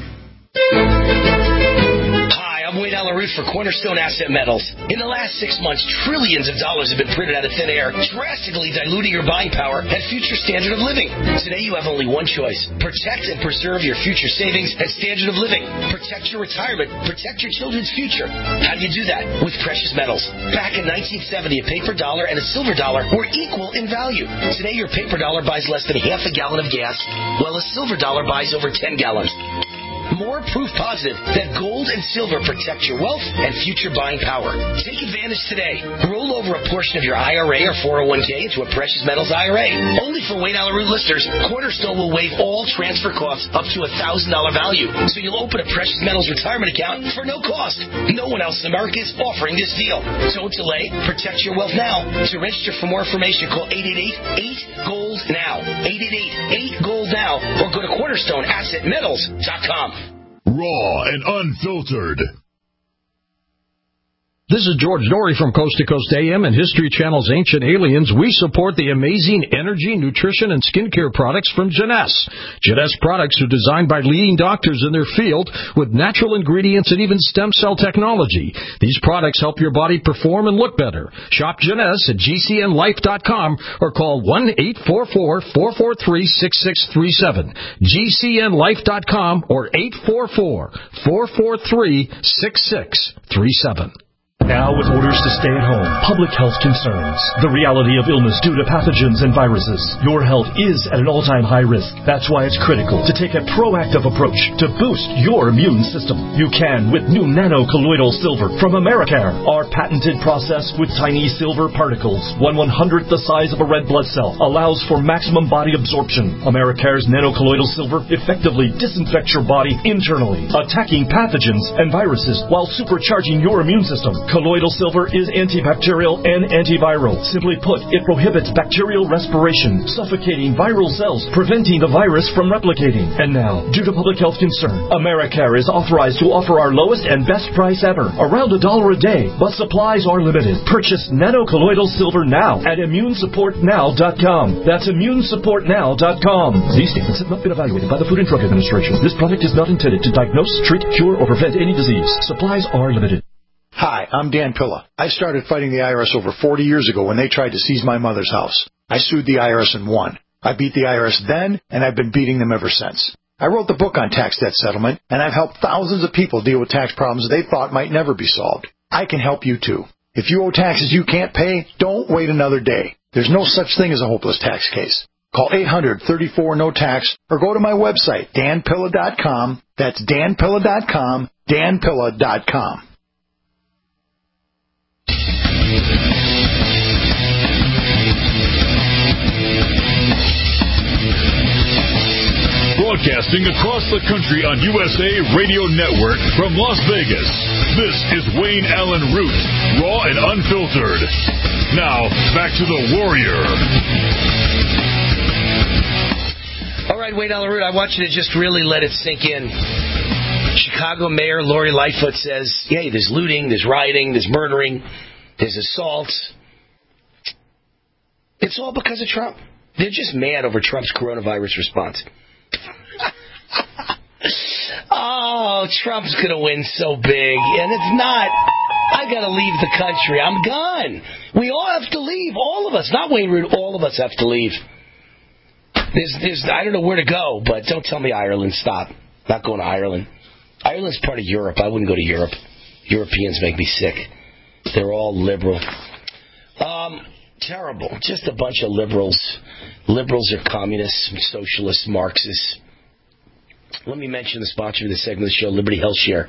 Hi, I'm Wayne Allen Root for Cornerstone Asset Metals. In the last 6 months, trillions of dollars have been printed out of thin air, drastically diluting your buying power and future standard of living. Today, you have only one choice. Protect and preserve your future savings and standard of living. Protect your retirement. Protect your children's future. How do you do that? With precious metals. Back in 1970, a paper dollar and a silver dollar were equal in value. Today, your paper dollar buys less than half a gallon of gas, while a silver dollar buys over 10 gallons. More proof positive that gold and silver protect your wealth and future buying power. Take advantage today. Roll over a portion of your IRA or 401k into a precious metals IRA. Only for Wayne Allen Root listeners, Cornerstone will waive all transfer costs up to $1,000 value. So you'll open a precious metals retirement account for no cost. No one else in America is offering this deal. Don't delay. Protect your wealth now. To register for more information, call 888-8-GOLD-NOW. 888-8-GOLD-NOW. Or go to CornerstoneAssetMetals.com. Raw and unfiltered. This is George Dory from Coast to Coast AM and History Channel's Ancient Aliens. We support the amazing energy, nutrition, and skincare products from Jeunesse. Jeunesse products are designed by leading doctors in their field with natural ingredients and even stem cell technology. These products help your body perform and look better. Shop Jeunesse at GCNlife.com or call 1-844-443-6637. GCNlife.com or 844-443-6637. Now, with orders to stay at home, public health concerns, the reality of illness due to pathogens and viruses, your health is at an all-time high risk. That's why it's critical to take a proactive approach to boost your immune system. You can with new nano-colloidal silver from Americare. Our patented process with tiny silver particles, 1/100th the size of a red blood cell, allows for maximum body absorption. Americare's nano-colloidal silver effectively disinfects your body internally, attacking pathogens and viruses while supercharging your immune system. Colloidal silver is antibacterial and antiviral. Simply put, it prohibits bacterial respiration, suffocating viral cells, preventing the virus from replicating. And now, due to public health concern, Americare is authorized to offer our lowest and best price ever, around $1 a day, but supplies are limited. Purchase nano-colloidal silver now at immunesupportnow.com. That's immunesupportnow.com. These statements have not been evaluated by the Food and Drug Administration. This product is not intended to diagnose, treat, cure, or prevent any disease. Supplies are limited. Hi, I'm Dan Pilla. I started fighting the IRS over 40 years ago when they tried to seize my mother's house. I sued the IRS and won. I beat the IRS then, and I've been beating them ever since. I wrote the book on tax debt settlement, and I've helped thousands of people deal with tax problems they thought might never be solved. I can help you too. If you owe taxes you can't pay, don't wait another day. There's no such thing as a hopeless tax case. Call 800-34-NO-TAX or go to my website, danpilla.com. That's danpilla.com, danpilla.com. Broadcasting across the country on USA Radio Network from Las Vegas, this is Wayne Allen Root, raw and unfiltered. Now, back to the Warrior. All right, Wayne Allen Root, I want you to just really let it sink in. Chicago Mayor Lori Lightfoot says, hey, there's looting, there's rioting, there's murdering, there's assaults. It's all because of Trump. They're just mad over Trump's coronavirus response. Oh, Trump's going to win so big. And it's not. I got to leave the country. I'm gone. We all have to leave. All of us. Not Wayne Root. All of us have to leave. I don't know where to go, but don't tell me Ireland. Stop. Not going to Ireland. Ireland's part of Europe. I wouldn't go to Europe. Europeans make me sick. They're all liberal. Terrible. Just a bunch of liberals. Liberals are communists, socialists, Marxists. Let me mention the sponsor of this segment of the show, Liberty Health Share.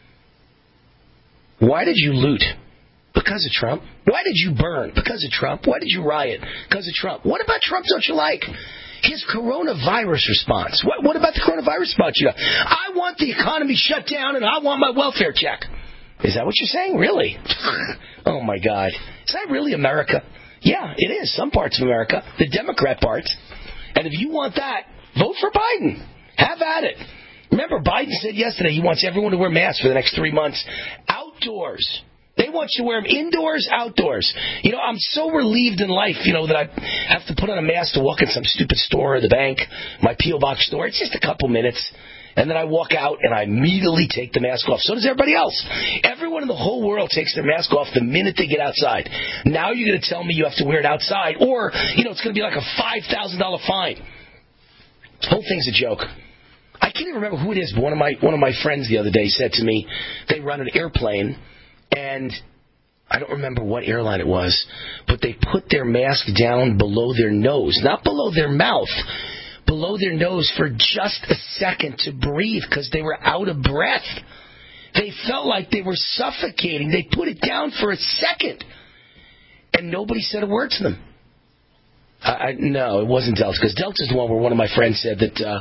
Why did you loot? Because of Trump. Why did you burn? Because of Trump. Why did you riot? Because of Trump. What about Trump don't you like? His coronavirus response. What about the coronavirus response? I want the economy shut down and I want my welfare check. Is that what you're saying? Really? Oh, my God. Is that really America? Yeah, it is. Some parts of America. The Democrat parts. And if you want that, vote for Biden. Have at it. Remember, Biden said yesterday he wants everyone to wear masks for the next 3 months. Outdoors. They want you to wear them indoors, outdoors. I'm so relieved in life, that I have to put on a mask to walk in some stupid store or the bank, my P.O. Box store. It's just a couple minutes. And then I walk out and I immediately take the mask off. So does everybody else. Everyone in the whole world takes their mask off the minute they get outside. Now you're going to tell me you have to wear it outside, or, it's going to be like a $5,000 fine. The whole thing's a joke. I can't even remember who it is, but one of my friends the other day said to me they run an airplane, and I don't remember what airline it was, but they put their mask down below their nose, not below their mouth, below their nose for just a second to breathe because they were out of breath. They felt like they were suffocating. They put it down for a second, and nobody said a word to them. No, it wasn't Delta, because Delta's the one where one of my friends said that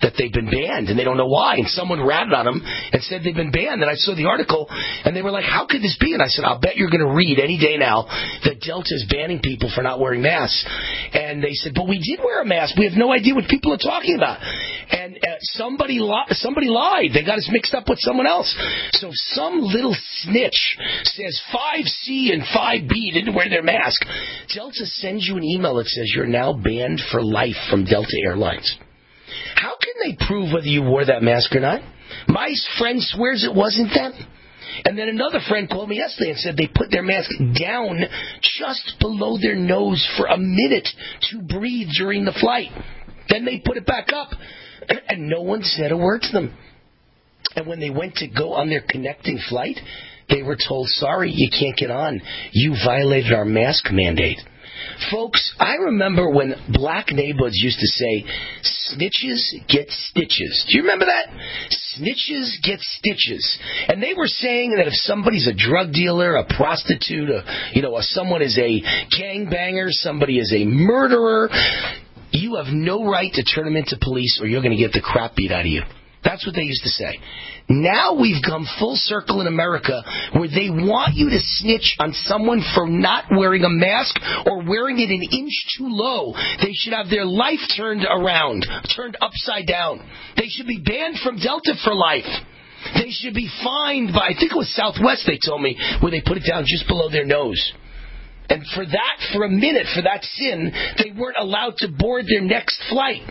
that they've been banned, and they don't know why. And someone ratted on them and said they've been banned. And I saw the article, and they were like, how could this be? And I said, I'll bet you're going to read any day now that Delta is banning people for not wearing masks. And they said, but we did wear a mask. We have no idea what people are talking about. And somebody lied. They got us mixed up with someone else. So some little snitch says 5C and 5B didn't wear their mask. Delta sends you an email that says you're now banned for life from Delta Airlines. How can they prove whether you wore that mask or not? My friend swears it wasn't them. And then another friend called me yesterday and said they put their mask down just below their nose for a minute to breathe during the flight. Then they put it back up, and no one said a word to them. And when they went to go on their connecting flight, they were told, sorry, you can't get on. You violated our mask mandate. Folks, I remember when black neighborhoods used to say, snitches get stitches. Do you remember that? Snitches get stitches. And they were saying that if somebody's a drug dealer, a prostitute, someone is a gangbanger, somebody is a murderer, you have no right to turn them into police or you're going to get the crap beat out of you. That's what they used to say. Now we've come full circle in America where they want you to snitch on someone for not wearing a mask or wearing it an inch too low. They should have their life turned around, turned upside down. They should be banned from Delta for life. They should be fined by, I think it was Southwest, they told me, where they put it down just below their nose. And for a minute, for that sin, they weren't allowed to board their next flight.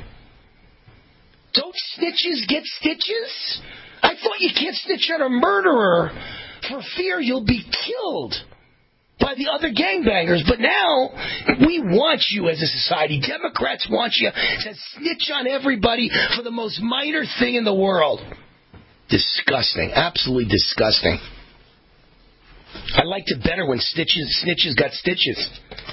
Don't snitches get stitches? I thought you can't snitch on a murderer for fear you'll be killed by the other gangbangers. But now, we want you as a society. Democrats want you to snitch on everybody for the most minor thing in the world. Disgusting. Absolutely disgusting. I liked it better when snitches got stitches.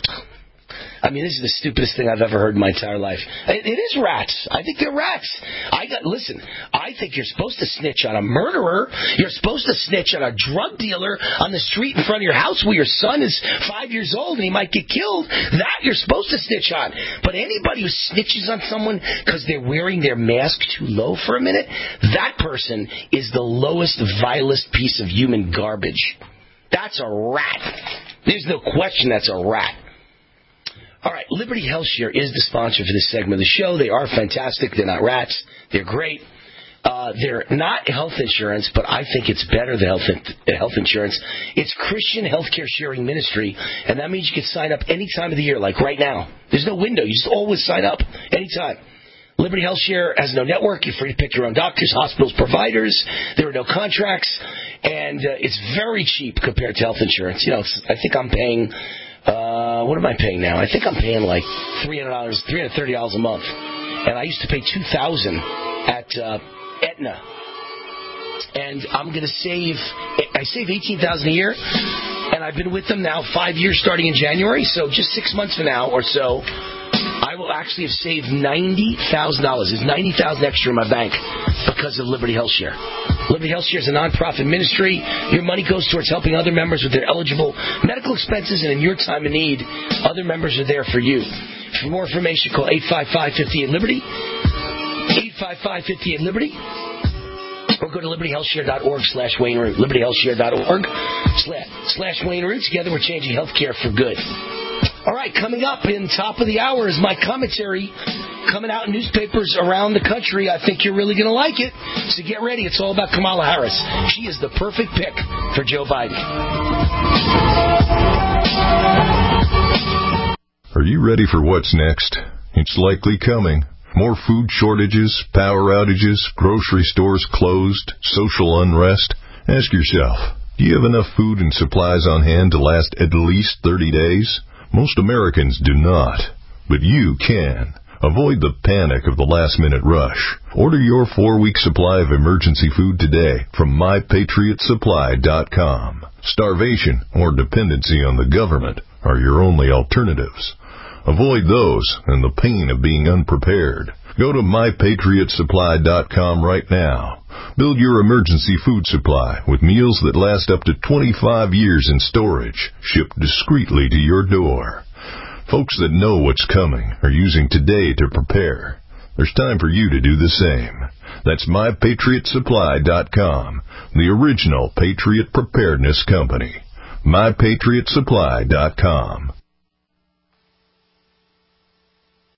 I mean, this is the stupidest thing I've ever heard in my entire life. It is rats. I think they're rats. Listen, I think you're supposed to snitch on a murderer. You're supposed to snitch on a drug dealer on the street in front of your house where your son is 5 years old and he might get killed. That you're supposed to snitch on. But anybody who snitches on someone because they're wearing their mask too low for a minute, that person is the lowest, vilest piece of human garbage. That's a rat. There's no question that's a rat. All right, Liberty HealthShare is the sponsor for this segment of the show. They are fantastic. They're not rats. They're great. They're not health insurance, but I think it's better than health insurance. It's Christian Healthcare Sharing Ministry, and that means you can sign up any time of the year, like right now. There's no window. You just always sign up anytime. Liberty HealthShare has no network. You're free to pick your own doctors, hospitals, providers. There are no contracts, and it's very cheap compared to health insurance. I think I'm paying... what am I paying now? I think I'm paying like $330 a month. And I used to pay $2,000 at Aetna. And I'm going to save $18,000 a year. And I've been with them now 5 years starting in January. So just 6 months from now or so, I will actually have saved $90,000. There's $90,000 extra in my bank because of Liberty HealthShare. Liberty HealthShare is a non-profit ministry. Your money goes towards helping other members with their eligible medical expenses, and in your time of need, other members are there for you. For more information, call 855-58-LIBERTY, 855-58-LIBERTY, or go to libertyhealthshare.org/Wayne Root, libertyhealthshare.org/Wayne Root. Together we're changing healthcare for good. All right, coming up in top of the hour is my commentary coming out in newspapers around the country. I think you're really going to like it. So get ready. It's all about Kamala Harris. She is the perfect pick for Joe Biden. Are you ready for what's next? It's likely coming. More food shortages, power outages, grocery stores closed, social unrest. Ask yourself, do you have enough food and supplies on hand to last at least 30 days? Most Americans do not, but you can. Avoid the panic of the last-minute rush. Order your 4-week supply of emergency food today from MyPatriotSupply.com. Starvation or dependency on the government are your only alternatives. Avoid those and the pain of being unprepared. Go to MyPatriotSupply.com right now. Build your emergency food supply with meals that last up to 25 years in storage, shipped discreetly to your door. Folks that know what's coming are using today to prepare. There's time for you to do the same. That's MyPatriotSupply.com, the original Patriot Preparedness Company. MyPatriotSupply.com.